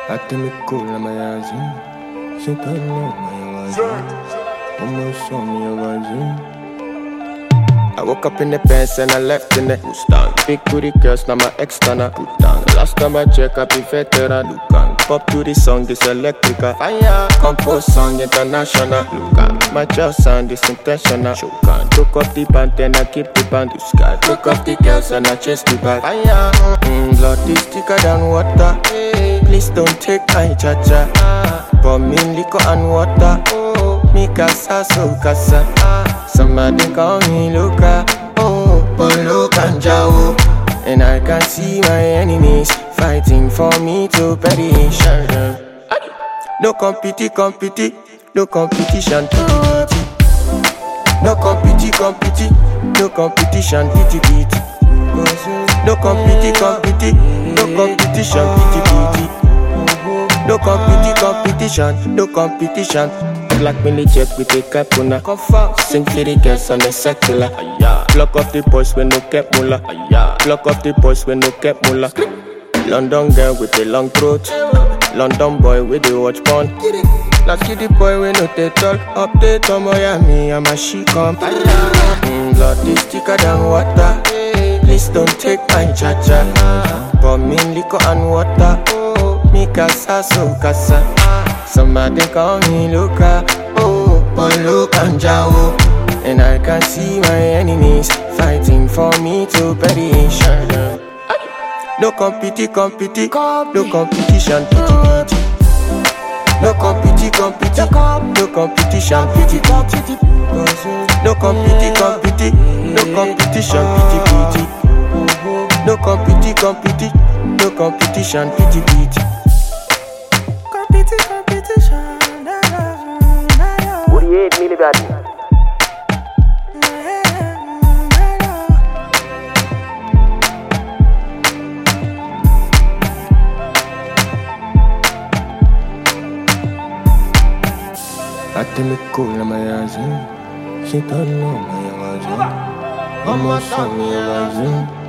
Atemeko la mayazin, sentano mayawazin, almost me a I woke up in the pants and I left in the Mustang. Big booty girls, now my ex-stunner. Last time I check, I be veteran. Lucan. Pop to the song, this electrical. Fire. Compose song, international. Lucan. My jail sound is intentional. Shokan. Took up the band, then I keep the band. Took off the girls and I chase the bag. Fire. Blood is thicker than water. Please don't take my cha-cha. Pour me liquor and water. Me casa, so casa. Somebody call me Luca, Polo Kanjao. And I can see my enemies fighting for me to perish. No competition, no competition, no competition, no competition, no competition, no competition. Black Millie check with a capuna. Sing for the girls on the secular. Block off the boys when no cap mula. Block off the boys when no cap mula. London girl with a long throat. London boy with the watch porn. Last kitty boy with no tall. Update on Miami, I'm a she come. Blood is thicker than water. Please don't take my cha-cha. Pour me liquor and water. Me casa, so casa. Somebody call me Luca, Polo Kanjao. And I can see my enemies fighting for me to perish. No competition, no competition, no competition, no competition, no competition, no competition, Would you hate me, bad? Atemeko la mayazin, sentano mayawazin, almost me a